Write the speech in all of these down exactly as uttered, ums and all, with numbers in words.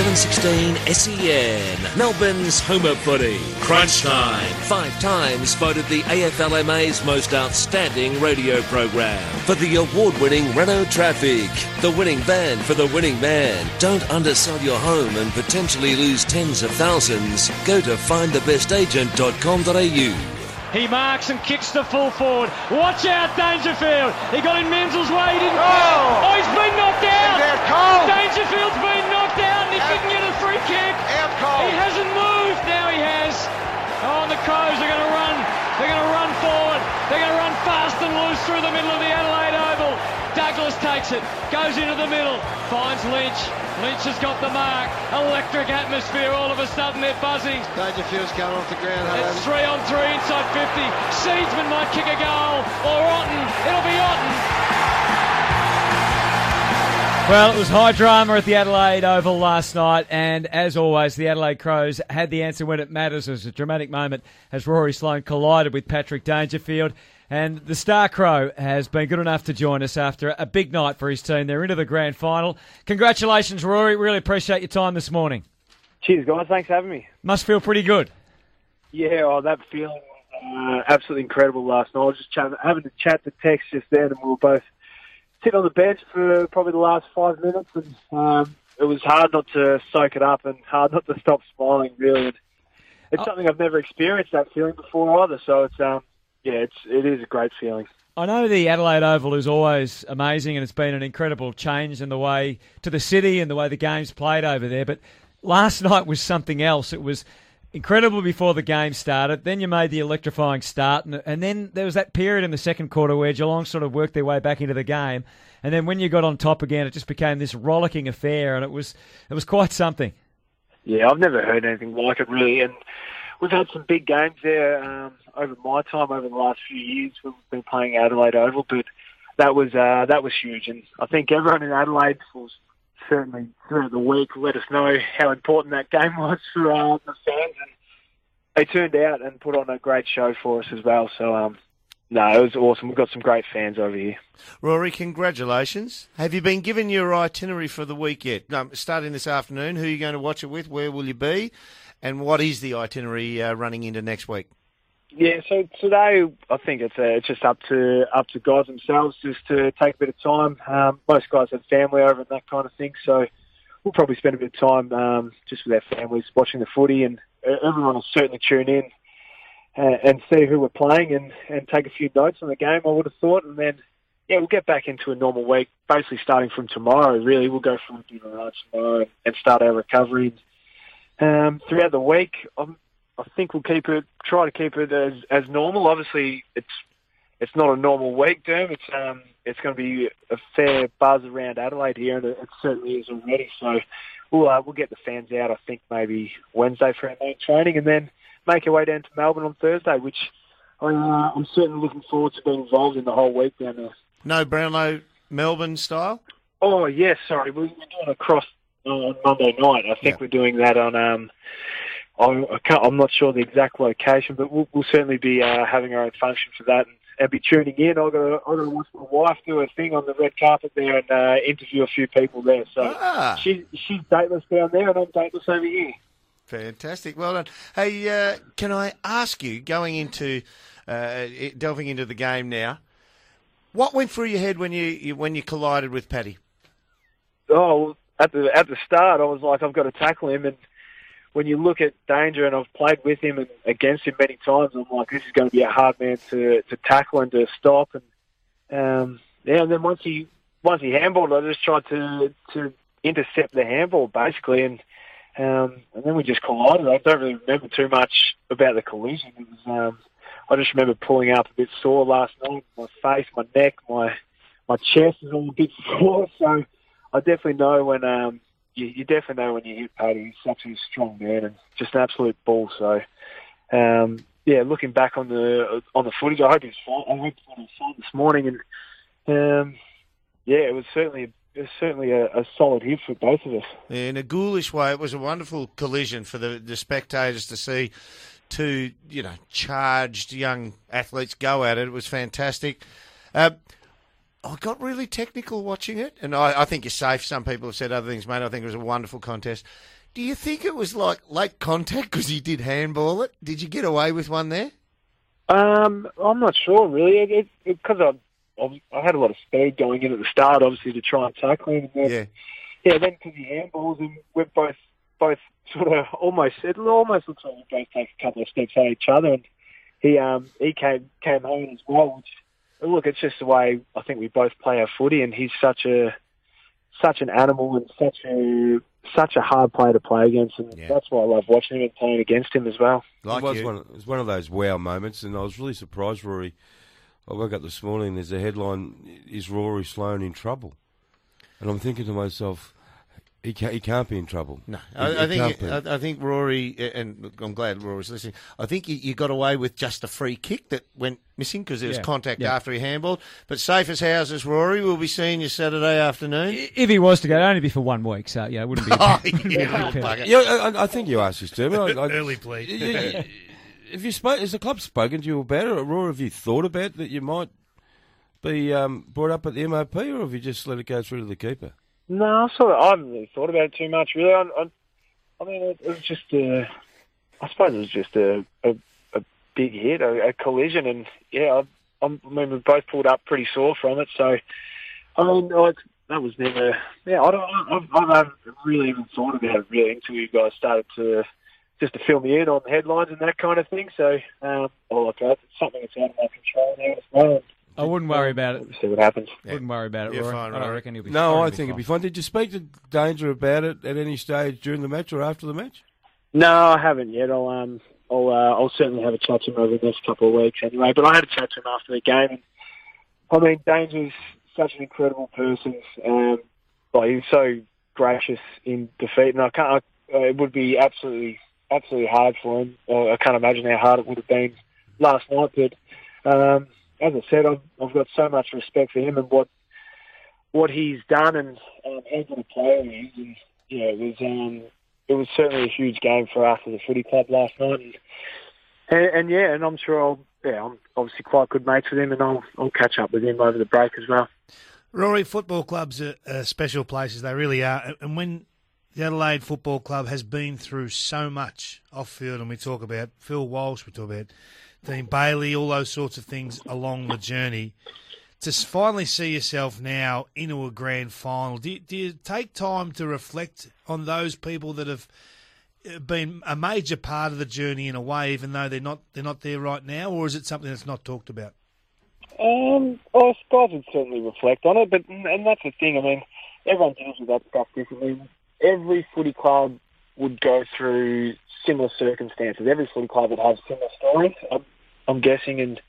seven sixteen S E N, Melbourne's home of footy. Crunch Time. Five times voted the A F L M A's most outstanding radio program. For the award-winning Renault Traffic, the winning van for the winning man. Don't undersell your home and potentially lose tens of thousands. Go to find the best agent dot com dot a u. He marks and kicks the full forward. Watch out, Dangerfield. He got in Menzel's way. He didn't. Oh, oh he's been knocked out. Out cold. Dangerfield's been knocked out and he couldn't get a free kick. Out cold. He hasn't moved. Now he has. Oh, and the Crows are going to run. They're going to run forward. They're going to run fast and loose through the middle of the Adelaide Oval. Douglas takes it, goes into the middle, finds Lynch. Lynch has got the mark. Electric atmosphere. All of a sudden they're buzzing. Dangerfield's going off the ground. It's three on three inside fifty. Seedsman might kick a goal. Or Otten. It'll be Otten. Well, it was high drama at the Adelaide Oval last night, and as always, the Adelaide Crows had the answer when it matters. It was a dramatic moment as Rory Sloane collided with Patrick Dangerfield. And the Star Crow has been good enough to join us after a big night for his team. They're into the grand final. Congratulations, Rory. Really appreciate your time this morning. Cheers, guys. Thanks for having me. Must feel pretty good. Yeah, oh, that feeling was uh, absolutely incredible last night. I was just chat- having to chat to Tex just then, and we were both sitting on the bench for probably the last five minutes. And um, it was hard not to soak it up and hard not to stop smiling, really. And it's oh. something I've never experienced, that feeling before either. So it's... um. Yeah, it's, it is a great feeling. I know the Adelaide Oval is always amazing and it's been an incredible change in the way to the city and the way the game's played over there, but last night was something else. It was incredible before the game started, then you made the electrifying start, and, and then there was that period in the second quarter where Geelong sort of worked their way back into the game, and then when you got on top again, it just became this rollicking affair, and it was it was quite something. Yeah, I've never heard anything like it, really, and we've had some big games there um, over my time, over the last few years. We've been playing Adelaide Oval, but that was uh, that was huge. And I think everyone in Adelaide was certainly throughout the week let us know how important that game was for uh, the fans. And they turned out and put on a great show for us as well. So, um, no, it was awesome. We've got some great fans over here. Rory, congratulations. Have you been given your itinerary for the week yet? No, starting this afternoon, who are you going to watch it with? Where will you be? And what is the itinerary uh, running into next week? Yeah, so today I think it's uh, it's just up to up to guys themselves just to take a bit of time. Um, most guys have family over and that kind of thing, so we'll probably spend a bit of time um, just with our families watching the footy, and everyone will certainly tune in uh, and see who we're playing and, and take a few notes on the game, I would have thought, and then yeah, we'll get back into a normal week, basically starting from tomorrow. Really, we'll go from dinner right tomorrow and start our recovery. Um, throughout the week, I'm, I think we'll keep it, try to keep it as, as normal. Obviously, it's it's not a normal week, Derm. It's um, it's going to be a fair buzz around Adelaide here, and it, it certainly is already. So we'll uh, we'll get the fans out. I think maybe Wednesday for our main training, and then make our way down to Melbourne on Thursday, which I, uh, I'm certainly looking forward to being involved in the whole week down there. No Brownlow Melbourne style? Oh yes, sorry, we're doing a cross on Monday night. I think yeah. we're doing that on. Um, I can't, I'm not sure the exact location, but we'll, we'll certainly be uh, having our own function for that and, and be tuning in. I've got to, I've got to watch my wife do a thing on the red carpet there and uh, interview a few people there. So ah. she, she's dateless down there, and I'm dateless over here. Fantastic, well done. Hey, uh, can I ask you, going into uh, delving into the game now, what went through your head when you, you when you collided with Paddy? Oh, at the at the start, I was like, I've got to tackle him, and when you look at Danger, and I've played with him and against him many times, I'm like, this is going to be a hard man to, to tackle and to stop. And um, yeah, and then once he once he handballed, I just tried to to intercept the handball basically, and um, and then we just collided. I don't really remember too much about the collision. It was um, I just remember pulling up a bit sore last night. My face, my neck, my my chest is all a bit sore. So I definitely know when. Um, You, you definitely know when you hit Paddy. He's such a strong man and just an absolute bull. So, um, yeah, looking back on the on the footage, I hope he's fine. I hope he was fine this morning, and um, yeah, it was certainly it was certainly a, a solid hit for both of us. Yeah, in a ghoulish way, it was a wonderful collision for the, the spectators to see two, you know, charged young athletes go at it. It was fantastic. Uh, I got really technical watching it, and I, I think you're safe. Some people have said other things, mate. I think it was a wonderful contest. Do you think it was like late contact because he did handball it? Did you get away with one there? Um, I'm not sure really. Because I, I, I had a lot of speed going in at the start, obviously to try and tackle him. And then, Yeah. Yeah, then because he handballs him, we're both both sort of almost it almost looks like we both take a couple of steps at each other, and he um he came came home as well. Which look, it's just the way I think we both play our footy, and he's such a such an animal and such a such a hard player to play against, and Yeah. that's why I love watching him and playing against him as well. Like it, was you. one, it was one of those wow moments, and I was really surprised, Rory. I woke up this morning, there's a headline, is Rory Sloane in trouble? And I'm thinking to myself, he can't, he can't be in trouble. No, He- I, I he think can't be. I, I think Rory, and look, I'm glad Rory's listening. I think you, you got away with just a free kick that went missing because there was Yeah, contact yeah. after he handballed. But safe as houses, Rory. We'll be seeing you Saturday afternoon. If he was to go, it'd only be for one week, so yeah, it wouldn't be. Oh, wouldn't be a yeah, big bugger. Yeah, I, I think you asked this, Tim. I, I, Early plea. You, you, have you spoke, has the club spoken to you about it, or Rory, have you thought about that you might be um, brought up at the M O P, or have you just let it go through to the keeper? No, I sort of I haven't really thought about it too much really. I, I, I mean, it, it was just a, I suppose it was just a a, a big hit, a, a collision, and yeah, I, I mean we both pulled up pretty sore from it. So I mean, like that was never. Yeah, I don't. I, I haven't really even thought about it really until you guys started to just to fill me in on headlines and that kind of thing. So, um, well, like that, it's something that's out of my control now as well. I wouldn't worry about it. We'll see what happens. Wouldn't worry about it, You're Rory. fine, I don't Rory. reckon he'll be. No, I reckon think he'll it'd be fun. Did you speak to Danger about it at any stage during the match or after the match? No, I haven't yet. I'll um, I'll uh, I'll certainly have a chat to him over the next couple of weeks anyway. But I had a chat to him after the game, and I mean, Danger's such an incredible person. Um, like he's so gracious in defeat, and I can't. I, uh, it would be absolutely, absolutely hard for him. Uh, I can't imagine how hard it would have been last night. But um, as I said, I've, I've got so much respect for him and what what he's done, and um, how good a player he is. And yeah, it was um, it was certainly a huge game for us as a footy club last night. And, and, and yeah, and I'm sure I'll. Yeah, I'm obviously quite good mates with him, and I'll I'll catch up with him over the break as well. Rory, football clubs are, are special places. They really are. And when the Adelaide Football Club has been through so much off-field, and we talk about Phil Walsh, we talk about Dean Bailey, all those sorts of things along the journey, to finally see yourself now into a grand final, do you, do you take time to reflect on those people that have been a major part of the journey in a way, even though they're not they're not there right now, or is it something that's not talked about? Um, I suppose I'd certainly reflect on it, but and that's the thing. I mean, everyone deals with that stuff differently. Every footy club would go through similar circumstances. Every footy club would have similar stories. I'm, I'm guessing, and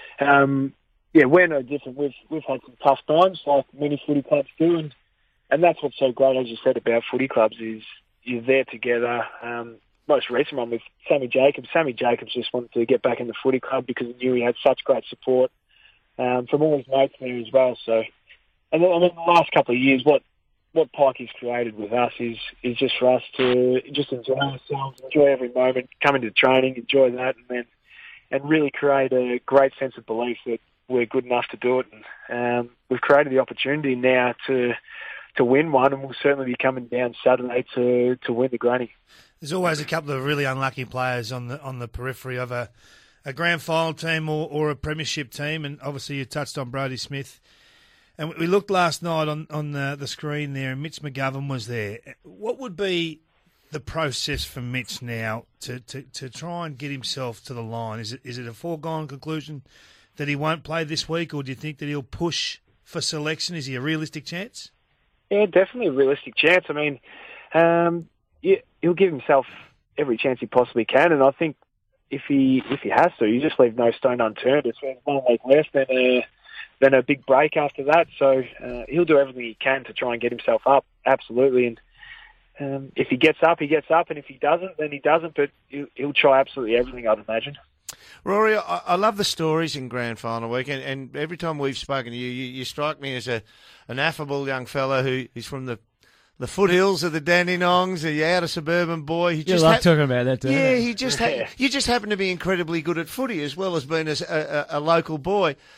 um, yeah, we're no different. We've we've had some tough times, like many footy clubs do, and and that's what's so great, as you said, about footy clubs is you're there together. Um, most recent one with Sammy Jacobs. Sammy Jacobs just wanted to get back in the footy club because he knew he had such great support um, from all his mates there as well. So, and then, I mean, the last couple of years, what what Pike has created with us is is just for us to just enjoy ourselves, enjoy every moment, come into training, enjoy that, and then and really create a great sense of belief that we're good enough to do it. And um, we've created the opportunity now to to win one, and we'll certainly be coming down Saturday to, to win the granny. There's always a couple of really unlucky players on the on the periphery of a, a grand final team or, or a premiership team, and obviously you touched on Brodie Smith. And we looked last night on, on the, the screen there, and Mitch McGovern was there. What would be the process for Mitch now to, to, to try and get himself to the line? Is it is it a foregone conclusion that he won't play this week, or do you think that he'll push for selection? Is he a realistic chance? Yeah, definitely a realistic chance. I mean, um, yeah, he'll give himself every chance he possibly can, and I think if he if he has to, you just leave no stone unturned. It's one week left, then a then a big break after that. So uh, he'll do everything he can to try and get himself up, absolutely. And um, if he gets up, he gets up, and if he doesn't, then he doesn't. But he'll, he'll try absolutely everything, I'd imagine. Rory, I, I love the stories in Grand Final week, and, and every time we've spoken to you, you, you strike me as a an affable young fella who is from the the foothills of the Dandenongs, a outer suburban boy. He You just love hap- talking about that, don't Yeah, you? he just ha- you just happen to be incredibly good at footy as well as being a, a, a local boy.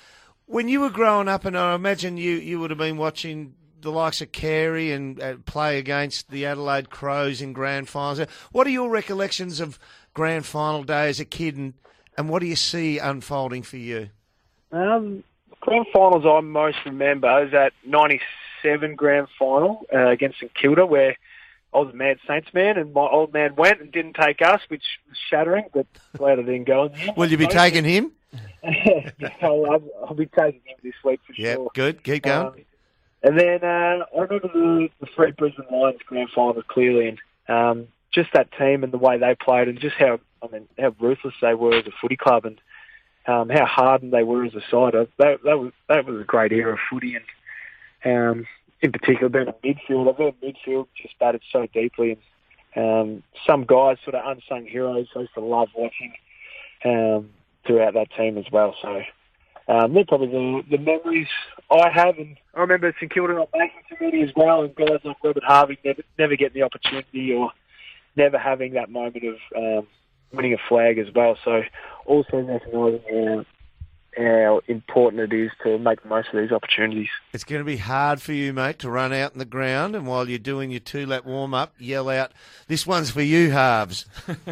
When you were growing up, and I imagine you, you would have been watching the likes of Carey and uh, play against the Adelaide Crows in grand finals. What are your recollections of grand final day as a kid, and, and what do you see unfolding for you? Um, grand finals I most remember is that ninety-seven grand final uh, against St Kilda, where I was a Mad Saints man, and my old man went and didn't take us, which was shattering, but glad I didn't go in there. Will you be taking him? yeah, I'll, I'll, I'll be taking him this week for yep, sure. Yeah, good. Keep going. Um, and then uh, I remember the, the three Brisbane Lions grand final clearly, and um, just that team and the way they played, and just how I mean how ruthless they were as a footy club, and um, how hardened they were as a side. That, that was that was a great era of footy, and um, in particular, being a midfield, I've heard midfield just batted so deeply, and um, some guys, sort of unsung heroes, I used to love watching um, throughout that team as well. So um, they're probably the, the memories I have, and I remember St Kilda not making too many as well, and guys like Robert Harvey never, never getting the opportunity or never having that moment of um, winning a flag as well. So also recognising how, how important it is to make the most of these opportunities. It's going to be hard for you, mate, to run out in the ground, and while you're doing your two-lap warm-up, yell out, "This one's for you, Harves."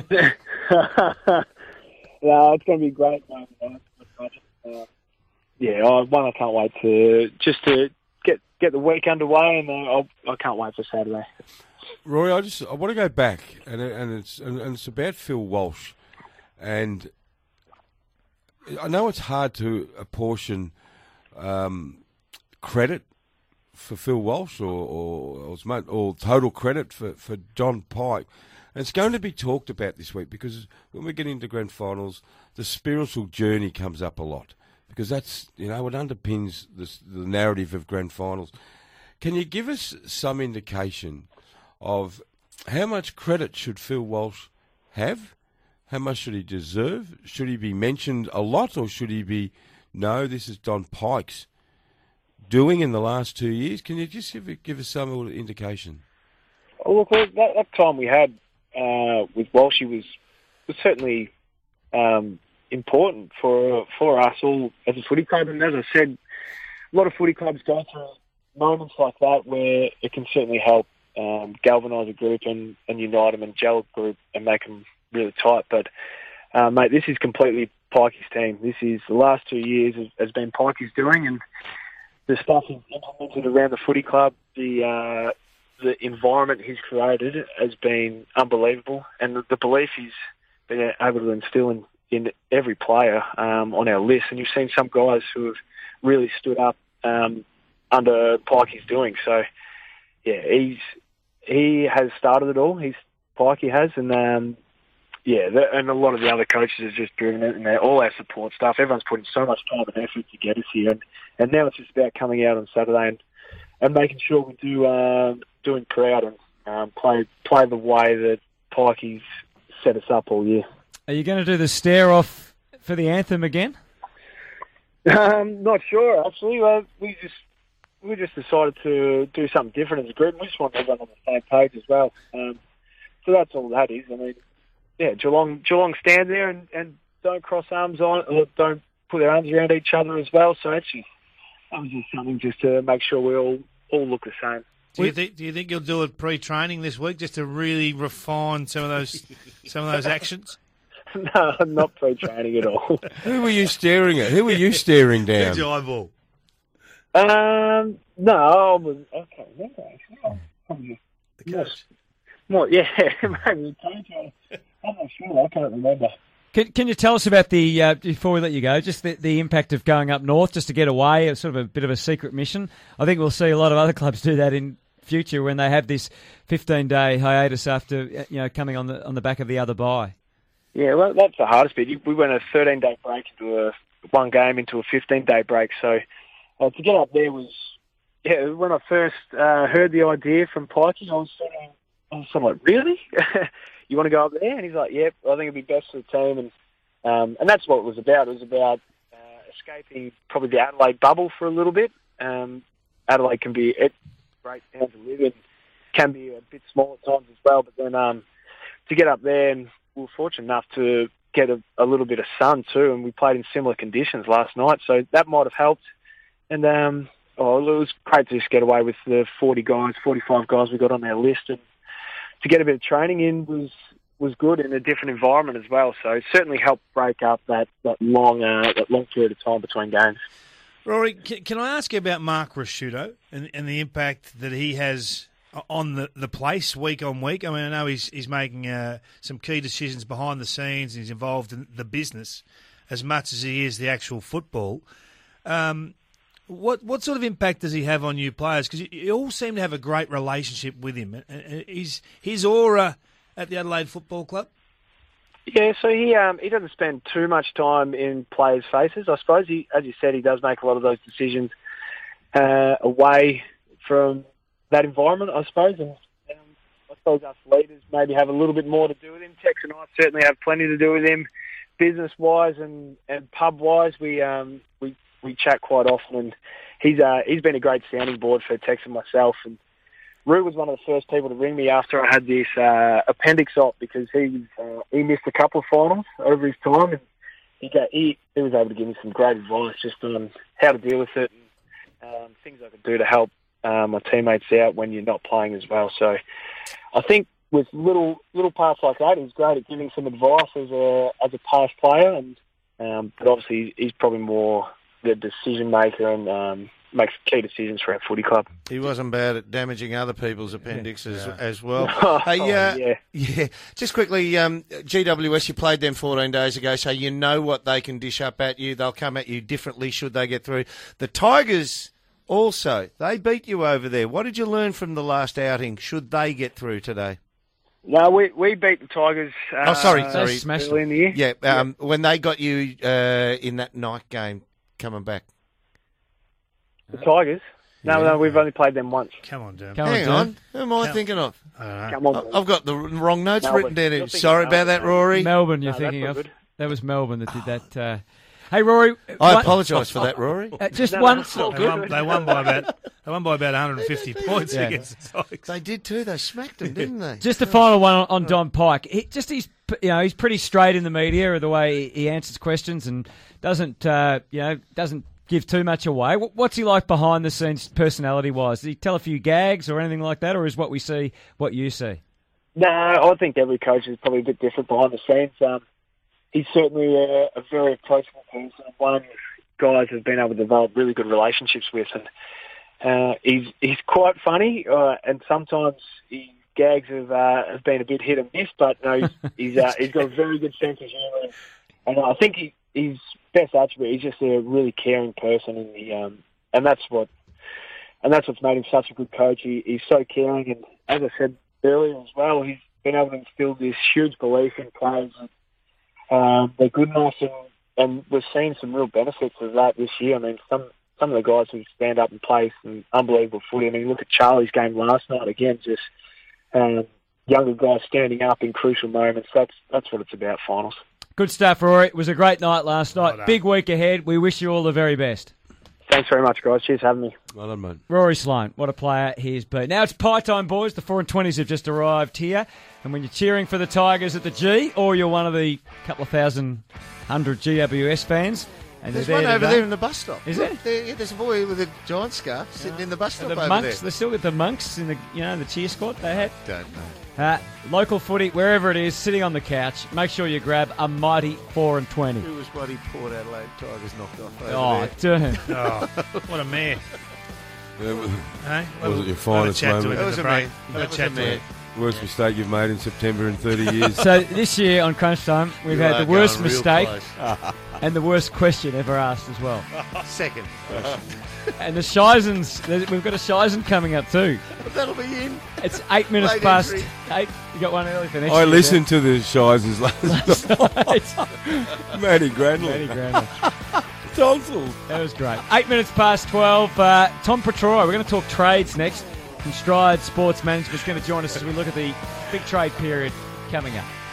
No, it's going to be great, mate. Uh, yeah, I, one, I can't wait to just to get get the week underway, and uh, I'll, I can't wait for Saturday. Rory, I just I want to go back, and and it's and, and it's about Phil Walsh, and I know it's hard to apportion um, credit for Phil Walsh or or, or, or total credit for, for Don Pyke. And it's going to be talked about this week, because when we get into grand finals, the spiritual journey comes up a lot, because that's, you know, what underpins this, the narrative of grand finals. Can you give us some indication of how much credit should Phil Walsh have? How much should he deserve? Should he be mentioned a lot, or should he be, no, this is Don Pyke's doing in the last two years? Can you just give, give us some indication? Oh, look, that, that time we had uh, with Walshy was, was certainly um, important for for us all as a footy club. And as I said, a lot of footy clubs go through moments like that where it can certainly help um, galvanise a group and, and unite them and gel a group and make them really tight. But, uh, mate, this is completely Pikey's team. This is the last two years has, has been Pikey's doing, and the stuff he's implemented around the footy club, the uh, the environment he's created has been unbelievable, and the, the belief he's been able to instill in, in every player um, on our list. And you've seen some guys who have really stood up um, under Pikey's doing. So, yeah, he's he has started it all. He's Pikey has, and um, yeah, the, and a lot of the other coaches have just driven it, and all our support staff. Everyone's putting so much time and effort to get us here, and, and now it's just about coming out on Saturday and, and making sure we do um, doing proud and um, play play the way that Pikey's set us up all year. Are you going to do the stare off for the anthem again? Um, not sure actually. Uh, we just we just decided to do something different as a group. We just want everyone on the same page as well. Um, so that's all that is. I mean, yeah, Geelong Geelong stand there and, and don't cross arms on, or don't put their arms around each other as well. So actually, that was just something just to make sure we all all look the same. Do you think? Do you think you'll do it pre-training this week, just to really refine some of those some of those actions? No, I'm not pre-training at all. Who were you staring at? Who were you staring down? Who's your eyeball? Um, no, I was, I can't remember actually. Oh, probably The coach. More, yeah, maybe the coach. I'm not sure. I can't remember. Can, can you tell us about the, uh, before we let you go, just the, the impact of going up north just to get away? It's sort of a bit of a secret mission. I think we'll see a lot of other clubs do that in future when they have this fifteen-day hiatus after, you know, coming on the on the back of the other bye. Yeah, well, that's the hardest bit. We went a thirteen-day break into a one game into a fifteen-day break. So uh, to get up there was, yeah. When I first uh, heard the idea from Pikey, I was sort of, I was sort of like, really? You want to go up there? And he's like, yep, I think it'd be best for the team. And um, and that's what it was about. It was about uh, escaping probably the Adelaide bubble for a little bit. Um, Adelaide can be a great town to live in, can be a bit small at times as well. But then um, to get up there, and we were fortunate enough to get a, a little bit of sun too, and we played in similar conditions last night, so that might have helped. And um, oh, it was great to just get away with the forty guys, forty-five guys we got on our list, and to get a bit of training in was was good in a different environment as well. So it certainly helped break up that that long uh, that long period of time between games. Rory, can, can I ask you about Mark Rasciuto and, and the impact that he has on the, the place week on week? I mean, I know he's he's making uh, some key decisions behind the scenes, and he's involved in the business as much as he is the actual football. Um, what what sort of impact does he have on you players? Because you, you all seem to have a great relationship with him. Is his aura at the Adelaide Football Club? Yeah, so he um, he doesn't spend too much time in players' faces. I suppose, he, as you said, he does make a lot of those decisions uh, away from that environment, I suppose. And, and I suppose us leaders maybe have a little bit more to do with him. Tex and I certainly have plenty to do with him, business-wise and, and pub-wise. We um we we chat quite often, and he's uh, he's been a great sounding board for Tex and myself. And Rue was one of the first people to ring me after I had this uh, appendix op, because he uh, he missed a couple of finals over his time, and he, got, he he was able to give me some great advice just on how to deal with it and um, things I could do to help uh, my teammates out when you're not playing as well. So I think with little little parts like that, he's great at giving some advice as a as a past player, and um, but obviously he's probably more the decision maker and um, makes key decisions for our footy club. He wasn't bad at damaging other people's appendixes yeah. as well. Oh, hey, uh, yeah. yeah. Just quickly, um, G W S, you played them fourteen days ago, so you know what they can dish up at you. They'll come at you differently should they get through. The Tigers also, they beat you over there. What did you learn from the last outing should they get through today? No, we we beat the Tigers. Uh, oh, sorry, sorry. Early in the year. Yeah, um, yeah, when they got you uh, in that night game coming back. The Tigers? No, Yeah. no, we've only played them once. Come on, Derm. Come Hang on, on, who am I Come- thinking of? I don't know. Come on. I- I've got the wrong notes Melbourne. written down here. You're thinking Sorry about that, Melbourne. Rory. Melbourne, you're No, thinking that's all of. good. That was Melbourne that did that. Uh... Hey, Rory. I one- apologise for that, Rory. Uh, just No, one. no, it's all They good. won, they won by about they won by about one hundred fifty points Yeah. against the Tigers. They did too. They smacked them, didn't they? Just the final one on, on Don Pike. He, just he's you know he's pretty straight in the media, the way he answers questions, and doesn't uh, you know doesn't give too much away. What- What's he like behind the scenes, personality wise? Does he tell a few gags or anything like that, or is what we see what you see? No, I think every coach is probably a bit different behind the scenes. Um, he's certainly a, a very approachable person, and one guys have been able to develop really good relationships with. And uh, he's he's quite funny, uh, and sometimes his gags have uh, have been a bit hit and miss. But no, he's he's, uh, he's got a very good sense of humour, and I think he, his best attribute, he's just a really caring person, and he, um, and that's what and that's what's made him such a good coach. He, he's so caring, and as I said earlier as well, he's been able to instill this huge belief in players that um, they're good enough, and, and we've seen some real benefits of that this year. I mean, some some of the guys who stand up and play some unbelievable footy. I mean, look at Charlie's game last night again, just um, younger guys standing up in crucial moments. That's that's what it's about, finals. Good stuff, Rory. It was a great night last night. Well done. Big week ahead. We wish you all the very best. Thanks very much, guys. Cheers for having me. Well done, mate. Rory Sloane, what a player he has been. Now it's pie time, boys. The four and twenties have just arrived here. And when you're cheering for the Tigers at the G, or you're one of the couple of thousand hundred G W S fans, and There's they're one there over today- there in the bus stop. Is Look, there? there? Yeah, there's a boy with a giant scarf sitting in the bus stop The over monks, there. they still got the monks in the you know the cheer squad they had. Don't know. Uh, local footy, wherever it is, sitting on the couch. Make sure you grab a mighty four and twenty. Who was bloody Port Adelaide Tigers knocked off over Oh, there? damn. Oh, what a mayor. Yeah, it was Hey? Wasn't your Have a finest chat to moment. him That at was the a break. man. Have That a was chat a to man. him. the worst mistake you've made in September in thirty years. So this year on Crunch Time, we've You had are the worst going real mistake close. and the worst question ever asked as well. Second. And the Shizens, there's- we've got a Shizen coming up too. That'll be in. It's eight minutes Late past entry. eight. You got one early for next I year, listened to the Shizers last Last night. night. Matty Granley. Matty Granley. Tonsils. That was great. Eight minutes past twelve. Uh, Tom Petroy, we're going to talk trades next. From Stride Sports Management is going to join us as we look at the big trade period coming up.